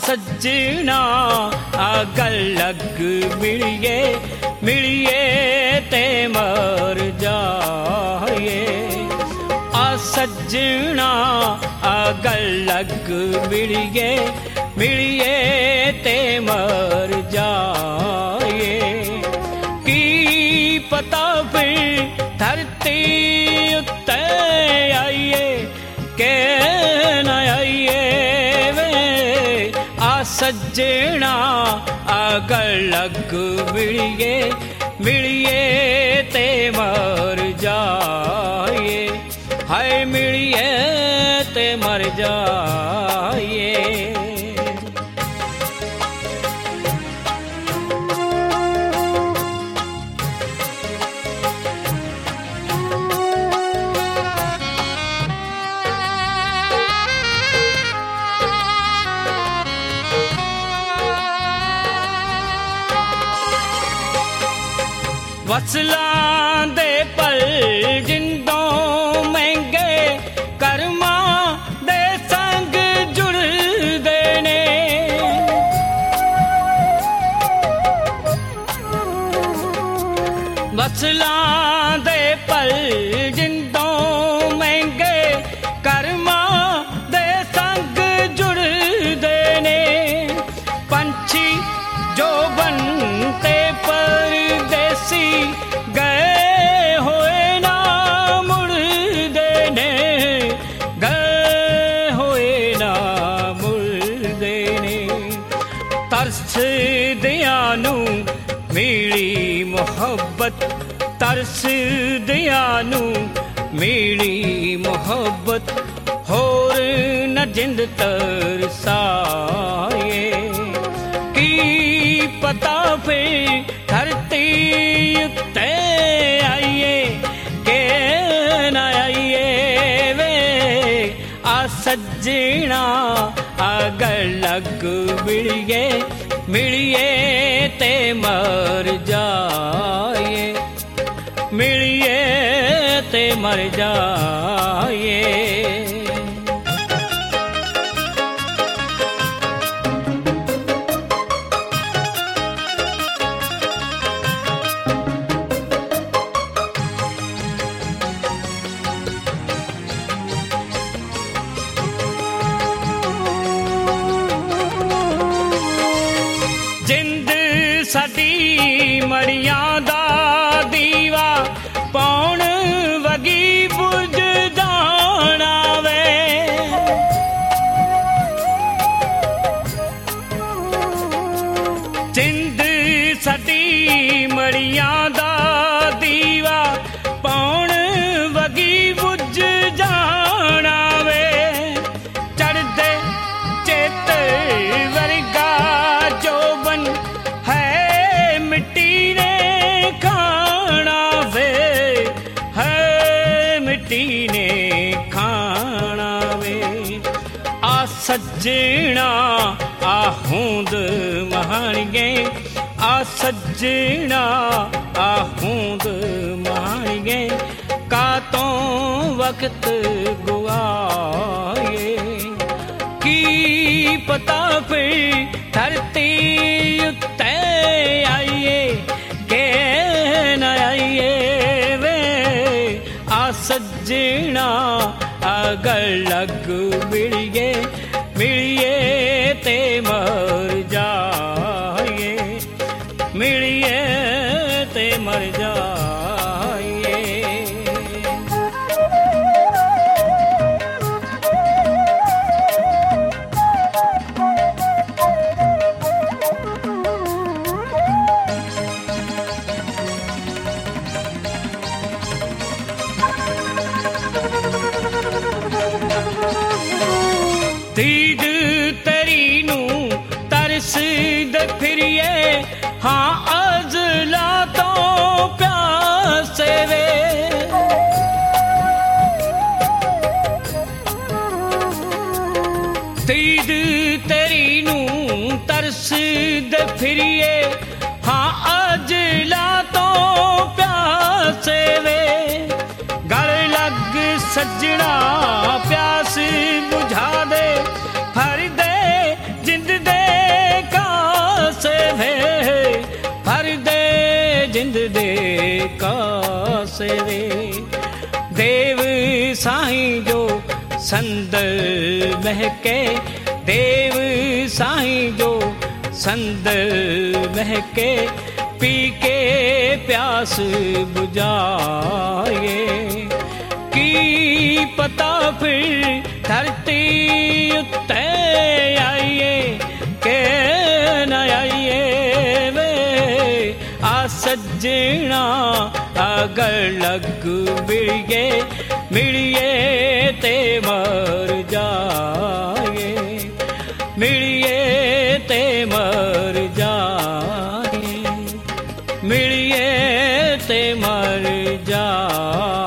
ਸੱਜਣਾ ਆ ਗੱਲ ਲੱਗ ਮਿਲੀਏ ਮਿਲੀਏ ਤੇ ਮਰ ਜਾਈਏ। ਆ ਸੱਜਣਾ ਆ ਗੱਲ ਲੱਗ ਮਿਲੀਏ ਮਿਲੀਏ ਤੇ ਮਰ ਜਾਈਏ। ਕੀ ਪਤਾ ਫਿਰ ਧਰਤੀ ਉੱਤੇ ਆਈਏ ਕਿ ਨਾ ਆਈਏ ਵੇ। ਆ ਸੱਜਣਾ ਆ ਗੱਲ ਲੱਗ ਮਿਲੀਏ ਮਿਲੀਏ ਤੇ ਮਰ ਜਾਈਏ। ਹਾਏ ਮਿਲੀਏ ਤੇ ਮਰ ਜਾਈਏ। ਵਸਲਾਂ ਦੇ ਪਲ ਜਿੰਦੋਂ ਮਹਿੰਗੇ ਕਰਮਾਂ ਦੇ ਸੰਗ ਜੁੜਦੇ ਨੇ। ਵਸਲਾਂ ਦੇ ਪਲ ਜਿੰਦੋਂ ਮਹਿੰਗੇ ਕਰਮਾਂ ਦੇ ਸੰਗ ਜੁੜਦੇ ਨੇ। ਪੰਛੀ ਜੋ ਬਨ ਤੇ ਪਰਦੇਸੀ ਗਏ ਹੋਏ ਨਾ ਮੁੜਦੇ ਨੇ। ਗਏ ਹੋਏ ਨਾ ਮੁੜਦੇ ਨੇ। ਤਰਸਦਿਆਂ ਨੂੰ ਮਿਲੀ ਮੁਹੱਬਤ ਤਰਸਦਿਆਂ ਨੂੰ ਮਿਲੀ ਮੁਹੱਬਤ ਹੋਰ ਨਾ ਜਿੰਦ ਤਰਸਾਏ। ਕੀ ਪਤਾ ਫਿਰ ਧਰਤੀ ਉੱਤੇ ਆਈਏ ਕਿ ਨਾ ਆਈਏ ਵੇ। ਆ ਸੱਜਣਾ ਆ ਗੱਲ ਲੱਗ ਮਿਲੀਏ ਮਿਲੀਏ ਤੇ ਮਰ ਜਾਈਏ। ਮਿਲੀਏ ਤੇ ਮਰ ਜਾਈਏ। ਜਿੰਦ ਸਾਡੀ ਮੜੀਆਂ ਦਾ ਦੀਵਾ ਪਾਉਣ ਵਗੀ ਬੁਝ ਜਾਣਾ ਵੇ। ਜਿੰਦ ਸਾਡੀ ਮੜੀਆਂ ਦਾ ਦੀਵਾ ਪਾਉਣ ਵਗੀ ਬੁਝ ਜਾਣਾ ਵੇ। ਚੜ੍ਹਦੇ ਚੇਤ ਵਰਗਾ ਜੋਬਨ ਹੈ ਮਿੱਟੀ ਨੇ ਖਾਣਾ ਵੇ। ਹੈ ਮਿੱਟੀ ਨੇ ਖਾਣਾ ਵੇ। ਆ ਸੱਜਣਾ ਆ ਹੋਂਦ ਮਾਣੀਏ। ਆ ਸੱਜਣਾ ਆ ਹੋਂਦ ਮਾਣੀਏ। ਕਾਤੋਂ ਵਕਤ ਗੁਆਏ। ਕੀ ਪਤਾ ਫਿਰ ਧਰਤੀ ਉੱਤੇ ਆਈਏ ਕਿ ਨਾ ਆਈਏ ਵੇ। ਆ ਸੱਜਣਾ ਆ ਗੱਲ ਲੱਗ ਮਿਲੀਏ ਮਿਲੀਏ ਤੇ ਮਰ ਜਾਈਏ। ਮਿਲੀਏ ਤੇ ਮਰ ਜਾਈਏ। ਦੀਦ ਤੇਰੀ ਨੂੰ ਤਰਸਦੇ ਫਿਰੀਏ ਹਾਂ ਅਜ਼ਲਾਂ ਤੋਂ ਪਿਆਸੇ ਵੇ। ਦੀਦ ਤੇਰੀ ਨੂੰ ਤਰਸਦੇ ਫਿਰੀਏ ਹਾਂ ਅਜ਼ਲਾਂ ਤੋਂ ਪਿਆਸੇ ਵੇ। ਗਲ ਲੱਗ ਸੱਜਣਾ ਪਿਆਸ ਬੁਝਾ ਦੇ ਭਰ ਦੇ ਜਿੰਦ ਦੇ संदर महके देव साईं जो संदर महके पी के प्यास बुझाए की पता फिर धरती उत्ते आइए के न आइए वे आ सजना अगर लग मिलिए ते मर जाए मिलिए ते मर जाए मिलिए ते मर जाए।